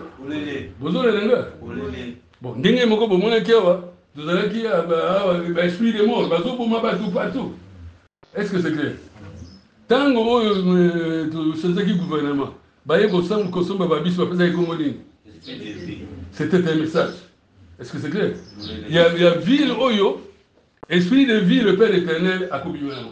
bon ndenge moko bomona kiawa tozalaki ba esprit de mort bazoboma batu partout. Est-ce que c'est clair? Tango oyo tozaki gouvernement baye kosomba babiso bapesa ekongo nini? C'était un message. Est-ce que c'est clair? Il y a ville Oyo, esprit de vie, le Père éternel a commis un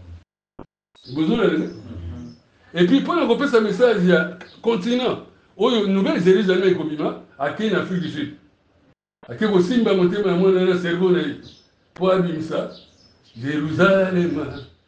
et puis pour nous ce message, il y a continent Oyo, nouvelle Jérusalem est commis à Kenya, Afrique du Sud. À quel aussi m'a monté ma main dans le cerveau pour abîmer ça. Jérusalem,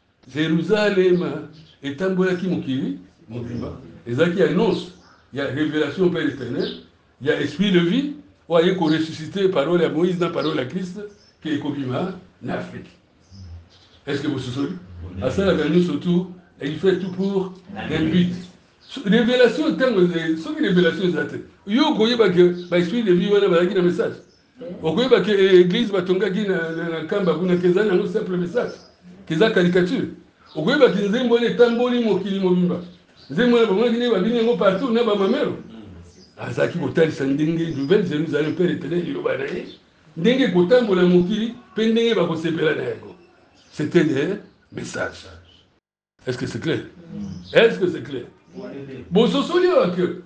et tambola qui mokiri, et ça qui annonce, il y a révélation au Père éternel, il y a esprit de vie. Voyez qu'on ressuscité parole à Moïse dans parole à Christ qui est commis en Afrique. Est-ce que vous vous souvenez? À ça, la dernière surtout, il fait tout pour un but. Révélation, tant que c'est révélation exacte. Yo koye ba que ba esprit de vie wana ba ki na message. Okoye ba que église ba tonga ki na kamba kuna kezana no simple message. Keza caricature. Okoye ba ki nzembo le tamboli mokili mobimba. Nzembo ba mwana ki ne ba bini ngo partout na ba mamelo. Azaki kotalisa ndenge nouvelle Jérusalem Père éternel liloba na ye ndenge kotambola mokili mpe ndenge bakosepela na yango. C'était des messages. Est-ce que c'est clair? Est-ce que c'est clair? Bon, sosoli que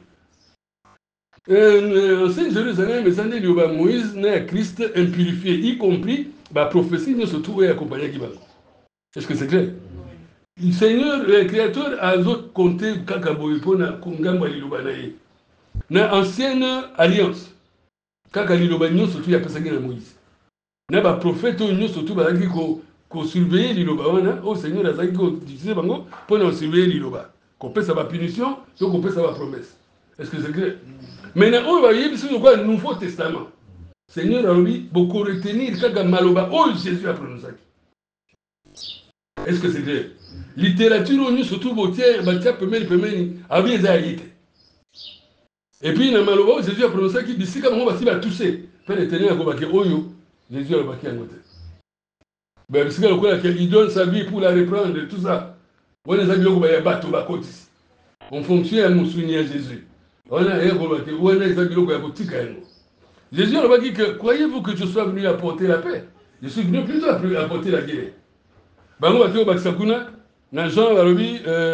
ancienne Jérusalem ezandi liloba Moïse na Christ impurifié, y compris ba prophétie nyonso tout oyo accompagnaki bango. Est-ce que c'est clair? Le Seigneur, le Créateur, a compté kaka boye mpona ngambo ya liloba na ye. Na ancienne alliance, kaka liloba nyonso tu yapesaki na Moïse na ba prophète oyo nyonso tu bazalaki ko surveiller liloba wana o Seigneur azalaki ko utiliser bango pour surveiller liloba kopesa ba punition to kopesa ba promesse. Est-ce que c'est clair? Maintenant oyo ba yebi sur quoi Nouveau Testament Seigneur a dit beaucoup retenir kaka maloba oyo Jésus a prononcé. Est-ce que c'est clair? Littérature oyo surtout botier batia pemeni abi ezayite. Et puis na maloba oyo Jésus a prononcé ki bisika bango basi ba toucher faire retenir ko baki oyo Jésus a baki ngote. Ben bisika lokola que il donne sa vie pour la reprendre tout ça. On les a biloko ba ya bato ba koti. On fonctionne à musuni à Jésus. On a un ko baki on les a biloko ya kotika yango. Jésus a dit que croyez-vous que je sois venu apporter la paix? Je suis venu plutôt apporter la guerre. Bango baki bakisakuna na Jean Barobi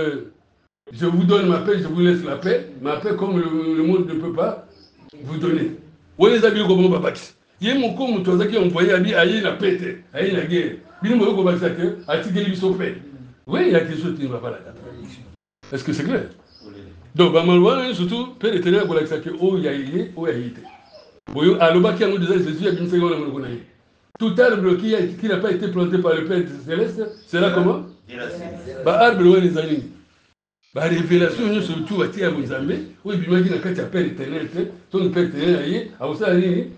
je vous donne ma paix, je vous laisse la paix. Ma paix comme le monde ne peut pas vous donner. On les a biloko bon babaki. Il y a mon com to zaki envoyé abi ayi la paix, ayi la guerre. Bino ko bakisa que atikeli biso paix. Oui, il y a quelque chose qui ne va pas là-dedans. Est-ce que c'est clair? Donc bamalwana surtout peut retenir ko lakisa que o yayi o yayite. Boyo alobaki yango déjà Jésus a bien fait na monoko na ye. Tout arbre qui n'a pas été planté par le Père céleste, c'est là comment? Ba arbre wa les alignes. Ba révélation nous surtout à tia Mozambe, oui bimaki na kati ya Père éternel, ton Père éternel aye, a osa nini?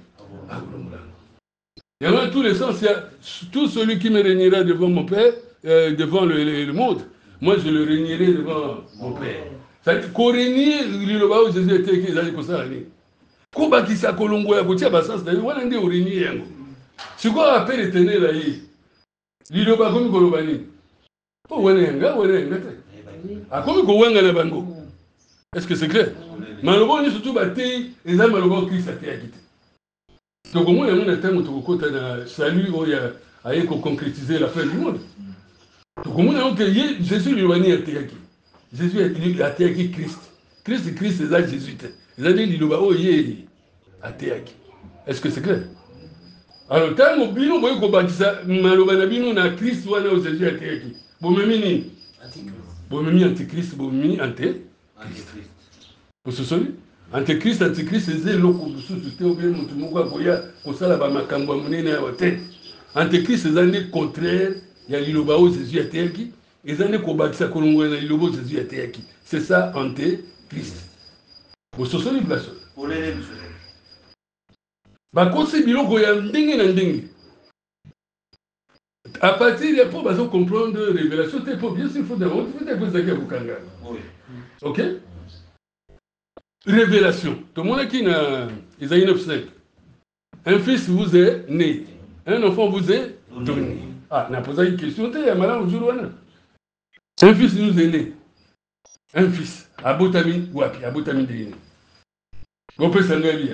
Il y a tous les sens, il y a tout celui qui me régnera devant mon Père, devant le monde, moi je le régnerai devant mon Père. Ça veut dire qu'on régner liloba où Jésus était qui ezali kosa nini? Ko bakisa kolongo ya kotia basas na wana nde orégner yango. Sikoyo appel éternel aye. Liloba komi koloba nini? Po wana yanga te. Akomi ko wanga na bango. Est-ce que c'est clair? Malobo ni surtout batei eza malobo Christ ateyaki te. Donc au moins on a tango tokokota na salut oya aye ko concrétiser la fin du monde. Donc au moins que Jésus liloba ni ateyaki. Jésus ateyaki Christ. Christ eza Jésus te. Eza ni liloba oye ateyaki. Est-ce que c'est clair? Alors tango bino boye ko bakisa maloba na bino na Christ wana o Jésus ateyaki. Bomemi nini? Bomemi antichrist, bomemi antichrist. Pour ce soli? Antichrist, c'est loko mususu te obie mutu moko akoya kosala ba makambo ya monene ya te. Antichrist eza nde contraire ya liloba o Jésus ateyaki, eza nde kobakisa kolongola na liloba o Jésus ateyaki. C'est ça antichrist. Pour ce soli place. Bakosi biloko ya ndenge na ndenge. À partir de pour bazo comprendre révélation, t'es pour bien sûr faut d'abord oui. Ok? Révélation. Tout le monde qui n'a Isaïe 9:5. Un fils vous est né, un enfant vous est donné. Ah, n'a posé une question, t'es malin au jour où un fils nous est né. Un fils. Abotami wapi, abotami de yé. Vous pouvez s'en bien.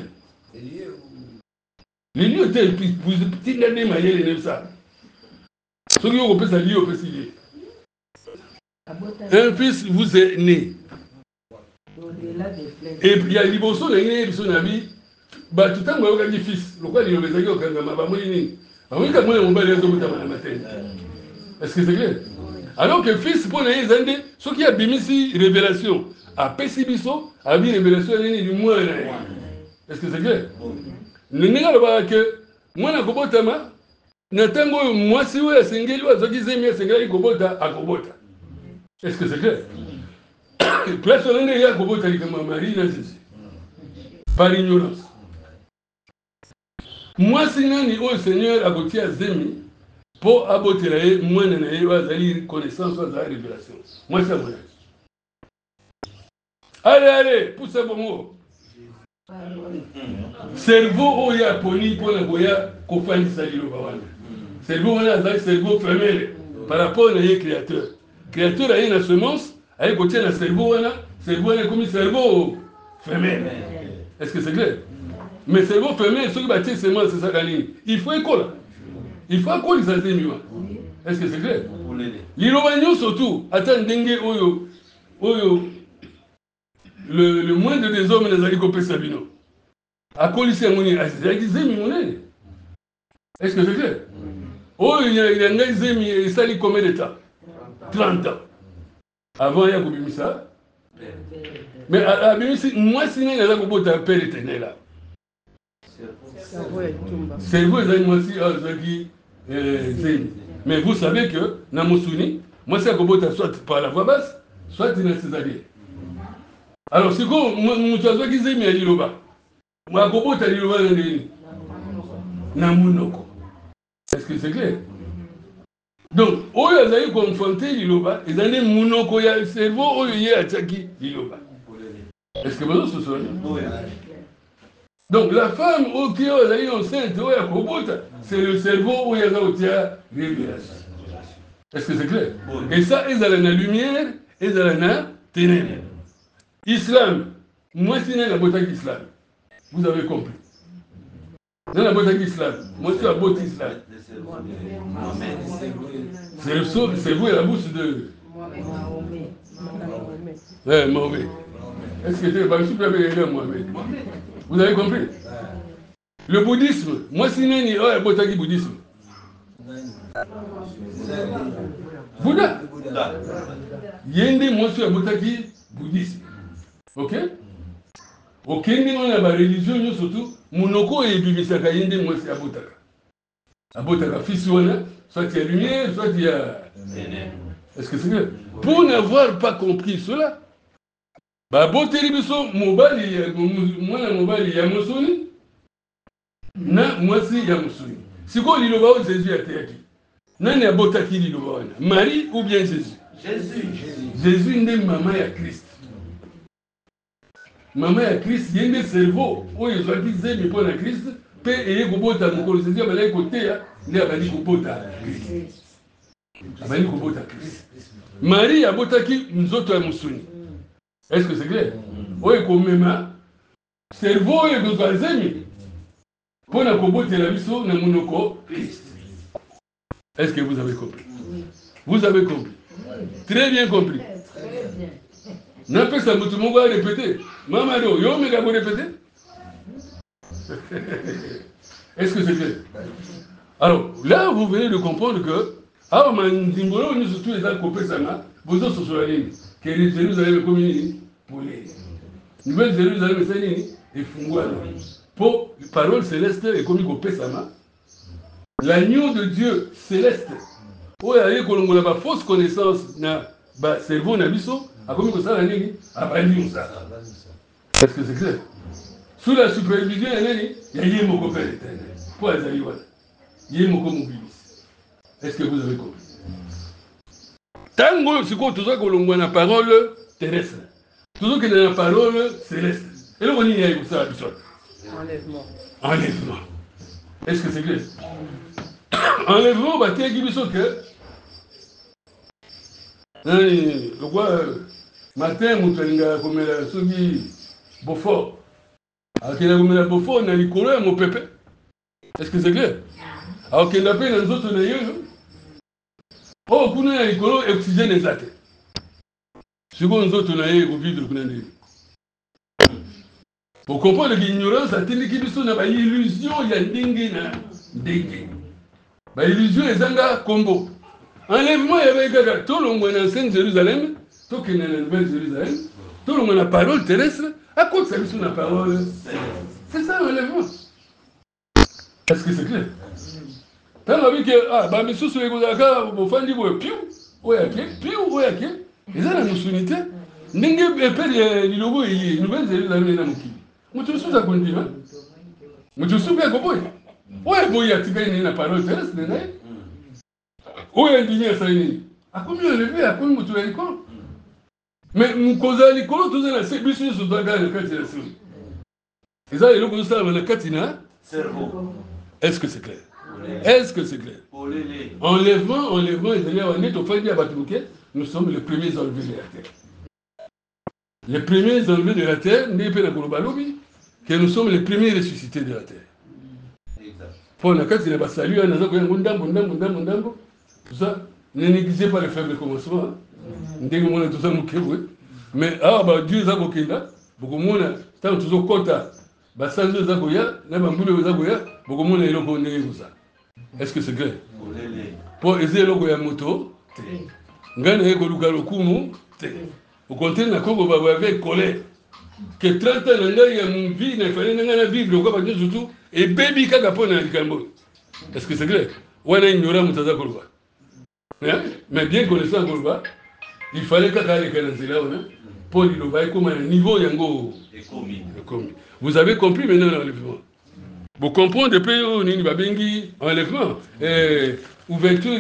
Les lieux étaient petit dernier maillé les 900. Ce qui est peut lié au pécile. Un fils vous est né. Et puis il y a l'ibosson de son ami. Bah tout le temps, on a dit fils. Le quoi il y a des amis au Kangama. Bah moi il est-ce que c'est clair? Alors que fils pour les années, ce qui a bimisi révélation, a pessibiso, a mis révélation du moins. Est-ce que c'est clair? Ne n'est pas que moi na kobotama. Natango moi si ouais sengeli wa zoki zemi sengeli kobota akobota. Est-ce que c'est clair? Place on est ya kobota comme Marie na Jésus. Par ignorance. Moi si nani au Seigneur akotia zemi pour aboter moi na ye wa zali connaissance wa zali révélation. Moi c'est moi. Allez, pousse bon mot. Cerveau oya poni pour la boya ko fandi salilo bawana. Cerveau on a un cerveau femelle par rapport à un créateur. Créateur a une semence, a un côté un cerveau on a comme cerveau femelle. Est-ce que c'est clair? Mais cerveau femelle, ce qui bâtit semence c'est ça gagne. Il faut école. Il faut école ça c'est mieux. Est-ce que c'est clair? L'irobagno surtout attend dengue oyo le moindre des hommes les a copé Sabino. A colissé moni a zemi monene. Est-ce que c'est clair? Oh, il y a un zemi et ça lui combien de temps? 30 ans. Avant il y a Bimisa. Mais à Bimisa, moi si il y a un Père éternel là. cerveau ezali mwasi azwaki zemi. Mais vous savez que na musuni mwasi akobota soit par la voie basse soit na césarienne. Alors siko mutu azwaki zemi ya liloba akobota liloba na nini na munoko. Est-ce que c'est clair? Donc oyo azali confronté liloba ezali munoko ya cerveau oyo ye atiaki liloba. Est-ce que vous se souvenez? Donc la femme qui est enceinte, c'est le cerveau où il y a révélation. Est-ce que c'est clair? Et ça, ils ont la lumière, ils ont la ténèbres. Islam, moi c'est la beauté d'Islam. Vous avez compris. Dans la beauté d'Islam, moi c'est la beauté d'Islam. C'est vous et la bouche de Mahomet. Est-ce que c'est pas super bien Mohamed? Vous avez compris? Le bouddhisme, moi c'est nani oh botaki bouddhisme. Bouddha. Yende moi c'est botaki bouddhisme. OK? OK, on a la religion surtout monoko et bibisaka yende moi c'est abotaka. Abotaka fils soit il y a lumière, soit il y a Est-ce que c'est clair? Pour n'avoir pas compris cela, bah boteli biso mobali mwana mobali ya musuni na mwasi ya musuni. Siko liloba o Jésus ateyaki. Nani abotaki liloba wana? Marie ou bien Jésus? Jésus nde mama ya Christ. Mama ya Christ yende cerveau oyo ezwaki zemi mpo na Christ pe eye kobota mokolo Jésus abalaki koteya nde abandi kobota Christ. Abandi kobota Christ. Marie abotaki nzoto ya musuni. Est-ce que c'est clair? Oui, comme même, cerveau et besoin zemi. Pour la kobote la biso na monoko Christ. Est-ce que vous avez compris? Vous avez compris? Très bien compris. Très bien. N'a pas ça, tout le monde va répéter. Maman, yo me gabo répéter? Est-ce que c'est clair? Alors, là, vous venez de comprendre que, alors, Mandimbolo, nous surtout les alcopés, ça m'a, vous autres sur la ligne. Que les Jérusalem communis pour les Nouvelle Jérusalem et Fungouane. Pour parole céleste et comme au Pessama, l'agneau de Dieu céleste, où il y a une fausse connaissance na cerveau na biso, a comme ça la nini, a bandi ça. Est-ce que c'est clair? Sous la supervision, il y a eu mon copain éternel. Pour les aïouans, il y a eu mon copain. Est-ce que vous avez compris? Tango, c'est quoi tout ça que l'on voit la parole terrestre? Tout ça que la parole céleste. Et là, on y a ça, enlèvement. Enlèvement. Est-ce que c'est clair? Enlèvement, bah, t'es qui que. Le quoi, matin, mon talinga, comme la sogi, Beaufort. Alors qu'il a comme la Beaufort, on a les couleurs, mon pépé. Est-ce que c'est clair? Alors qu'il a fait dans les autres naïeux, oh, kuna ya likolo oxygène ezate. Siko nzoto na ye vivre kuna ndenge. Pour comprendre l'ignorance atindiki biso na ba illusion ya ndenge na ndenge. Ba illusion ezanga kombo. Enlèvement ya beka tolongwa na Sainte Jérusalem, tokena na Nouvelle Jérusalem, tolongwa na parole terrestre, à quoi ça biso na parole? C'est ça l'enlèvement. Est-ce que c'est clair? Tant que bah mais sous les gozaka bofandi bo piu oyake ezana musunité ndenge epeli lilobo yi Nouvelle Jérusalem na mukili mutu suza kondima mutu suba koboy oya boy atika ni na parole terrestre na oya ndinya sa ni akomi levé akomi mutu ya likolo mais mukoza likolo tozana se bisu so daga na kati ya suri ezala eloko so na kati na cerveau. Est-ce que c'est clair? Est-ce que c'est clair? Enlèvement, nous sommes les premiers enlevés de la terre. Les premiers enlevés de la terre, que nous sommes les premiers ressuscités de la terre. Pour la carte, il y a salut, tout ça, ne négligez pas le faible commencement. Mais Dieu est là, beaucoup de monde, tant que tout ça, basanzo zakoya na bambulu zakoya bokomona eloko ndenge ça. Est-ce que c'est clair? Pour eze eloko ya moto ngana eko luka lokumu te au contraire na kongo ba avec colère que 30 ans il y a une vie, il fallait vivre quoi parce que surtout et baby kaka pona likambo. Est-ce que c'est clair? On a ignoré Moutaza Kolba. Mais bien connaissant Kolba, il fallait kaka les Kanazela pour lui le comme un niveau yango commis. Vous avez compris maintenant l'enlèvement. Vous comprenez depuis où Nini Babengi enlèvement et ouverture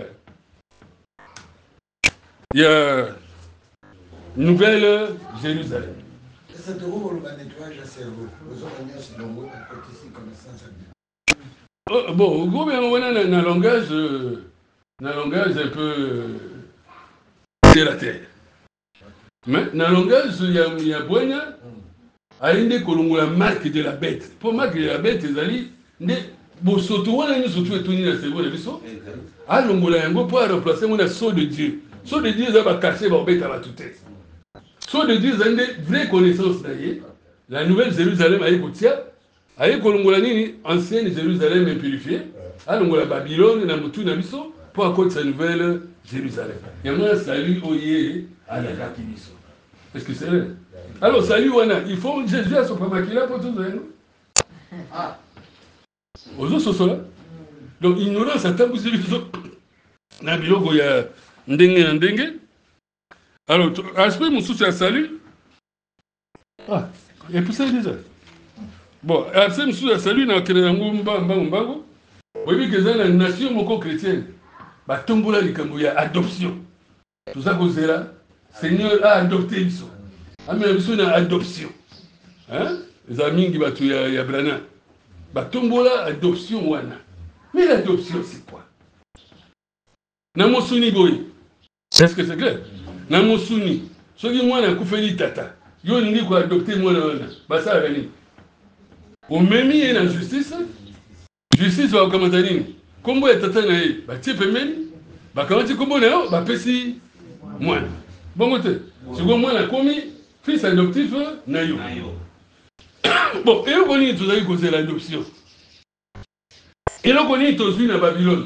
il y a Nouvelle Jérusalem. C'est de où le nettoyage à cerveau. Aux oignons, c'est le mot ici connaissance à bien. Bon, au gros, on a un langage un peu terre à terre. Mais dans le langage, il y a Boigna, à une des la marque de la bête. Pour marque de la bête, ils allaient, bon, surtout, on a surtout étonné la cerveau de l'histoire. À l'ongola, pour remplacer mon sceau de Dieu. Sceau de Dieu, ça va cacher la bête à la toute tête. Sceau de Dieu, c'est une vraie connaissance d'ailleurs. La nouvelle Jérusalem, à Écotia, à Écolongola, ancienne Jérusalem impurifiée, à l'ongola Babylone, na Moutou, na Bisso, pour accorder sa nouvelle Jérusalem. Il y a un salut au yé à la Rakibiso. Est-ce que c'est vrai? Alors, salut, Wana, il faut Jésus à son pamakila pour tout ça. Aux autres, c'est là. Donc, ignorance, à tabou, c'est ça. Na biloko ya ndenge na ndenge. Alors, aspect mon souci à salut. Ah, il y a tout ça déjà. Bon, aspect mon souci à salut, na kerango mbango. Vous voyez que c'est la nation moko chrétienne. Bah, tombola likambo ya adoption. Tout ça que c'est là. Seigneur a adopté Bisso. Amen, Bisso na adoption. Hein? Les amis qui battent ya Brana. Bah, tombola adoption wana. Mais l'adoption, c'est quoi? Namosuni boy. Est-ce que c'est clair? Namosuni. Ce qui moi n'a coupé tata. Yo n'ingi quoi adopter moi na. Bah ça va au même y la justice. Justice va commenter nini. Kombo ya tata na ye. Bah tu peux même. Bah quand tu kombo na yo, bah pesi moi. Bon côté. Si moi na commis fils adoptif na yo. Bon, et on connaît tout ça causer l'adoption. Et on connaît tout ça na Babylone.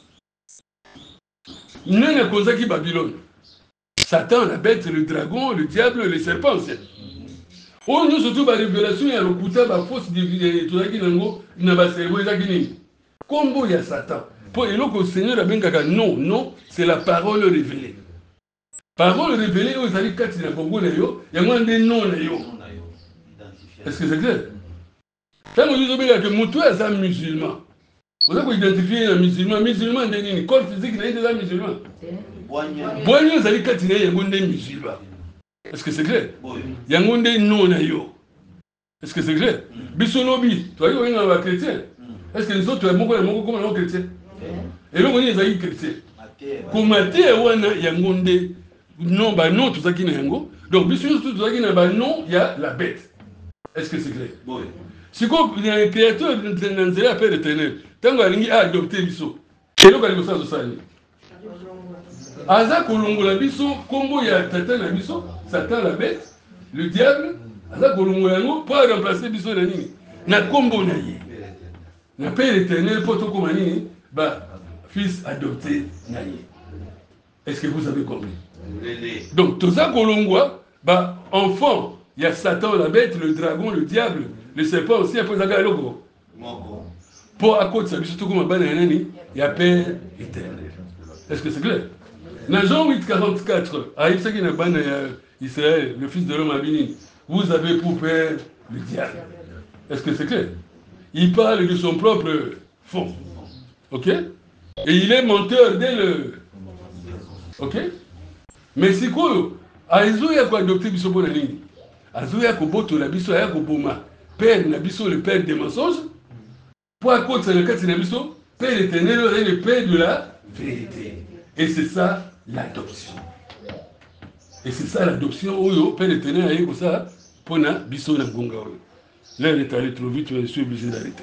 Nul n'a causé qui Babylone. Satan, la bête, le dragon, le diable, le serpent. Oh, nous surtout, la révélation, il y a le pouta, la fausse divinité, tout ça qui n'a pas cerveau, ça qui n'est. Combo, il y a Satan. Pour le que le Seigneur a bien dit, non, non, c'est la parole révélée. Parole révélée, vous allez quand il y a beaucoup de yo, il y a moins de non de yo. Est-ce que c'est clair? Quand vous dites que mon toit est un musulman. Vous avez identifié un musulman, musulman, le corps physique n'est pas musulman. Boigny, vous allez continuer, il y a un musulman. Est-ce que c'est clair? Il y a un non na yo. Est-ce que c'est clair? Bissonobi, tu vois, il y a un chrétien. Est-ce que nous autres, tu as beaucoup comme un chrétien? Et là, on est des chrétiens. Comme il y a un non, bah non, tout ça qui n'est pas. Donc, bissonobi, tout ça qui n'est pas non, il y a la bête. Est-ce que c'est clair? Si il y a un créateur dans la paix éternelle, tant qu'on a adopté Bisso, c'est là qu'on a ça de ça. Aza kolongola Bisso, combo ya Tata na Bisso, Satan la bête, le diable, Aza kolongola yango pour remplacer Bisso na nini. Na combo na ye. Na paix éternelle pour tout comme nini, bah fils adopté na ye. Est-ce que vous avez compris? Donc tout ça kolongoa, bah enfant, il y a Satan la bête, le dragon, le diable. Le serpent aussi, après ça, il y a pour à côté de ça, surtout comme il y a Père éternel. Est-ce que c'est clair? Dans Jean 8, 44, à Israël, le fils de l'homme a béni, vous avez pour père le diable. Est-ce que c'est clair? Il parle de son propre fond. Ok? Et il est menteur dès le. Ok? Mais c'est quoi? Aïzo, il y a quoi adopté Bisso pour la ligne? Aïzo, il y a quoi boto la Bisso, il y a quoi boma? Père Nabisso, le père des mensonges. Pour à côté de la Nabisso, Père éternel est le père de la vérité. Et c'est ça l'adoption. Et c'est ça l'adoption où le Père éternel a eu comme ça pour Nabisso na Gonga. Là, il est allé trop vite, je suis obligé d'arrêter.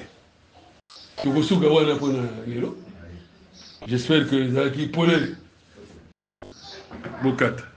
J'espère que les acquis pour les Bokata.